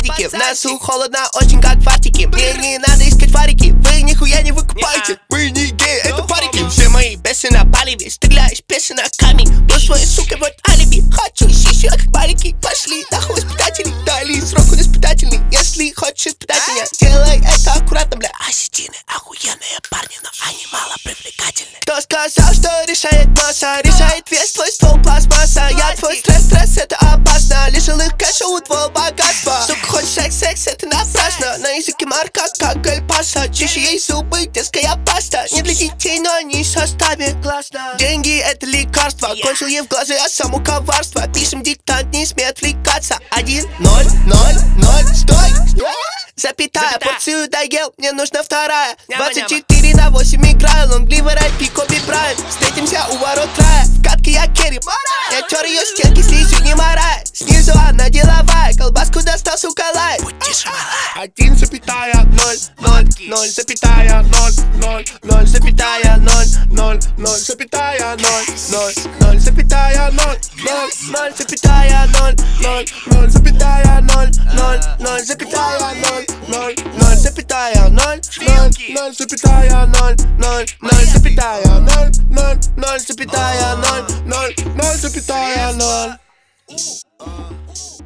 базарики. В носу холодно очень, как в Арктике. Мне не надо искать фарики, вы нихуя не выкупаете. Мы не геи, это парики. Все мои песни на палеве, стреляешь песенками. Был своей сукой, вот алиби. Хочу сисю, как барики. Пошли нахуй испытатели, дали срок он испытательный. Если хочешь испытать меня, делай это аккуратно, бля. Ассистины охуенные парни, но они мало привлекательны. Кто сказал, что решает масса? Решает весь твой ствол пластмасса. Я твой стресс, это опасно. Лишил их кэша у твоего богатства. Сука, хочешь секс, это напрасно. На языке марка, как гальпаса. Чище ей зубы, детская паста. Не для детей, но они в составе. Классно. Деньги это лекарство. Кончил ей в глаза, а само коварство. Пишем диктант, не смей отвлекаться. 1, 0, 0, 0, стой! Запятая, порцию доел, мне нужна вторая. 24/8 играю, лонгливый рэп, Коби Брайант. Встретимся у ворот рая, в катке я керри. Я тер ее стенки, слизью не морая. Снизу она деловая, колбаску достал, сука, лай. 1,0, 0, 0, запятая, 0, 0, 0, запятая, 0, 0, 0, запятая, 0, 0, 0, запятая, 0, 0, 0, запятая, 0, 0, 0, запятая, 0, 0, 0, запятая, 0, 0, 0, запятая, 0, 0, 0, запятая, 0, 0, 0, запятая, 0, 0, 0, запятая, 0, 0, 0, запятая, 0.